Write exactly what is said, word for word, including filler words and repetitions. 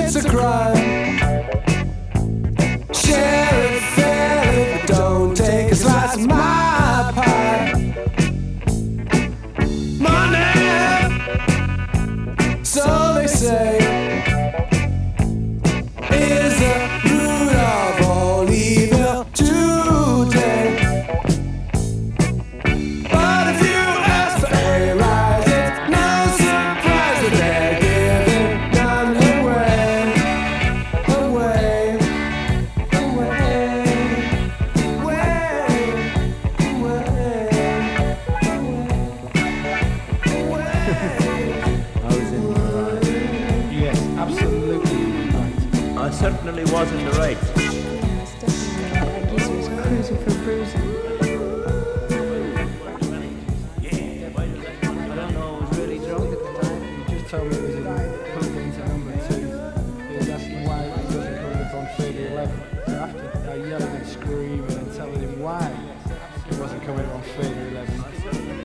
it's a crime. Share it fairly, but don't take a slice of my pie. Money, so they say, is the root of all evil today. But if you ask for a rise, it's no surprise that they're giving none away, away, away, away, I was in the right. Yes, absolutely right. I certainly was in the right. Yeah, it's definitely right. That geezer is cruising for bruising. I don't know, I was really drunk at the time. He just told me it was in plugged into number two. He was asking why it wasn't coming up on thirty eleven. So after I yelling and screaming and telling him why it wasn't coming up on thirty eleven,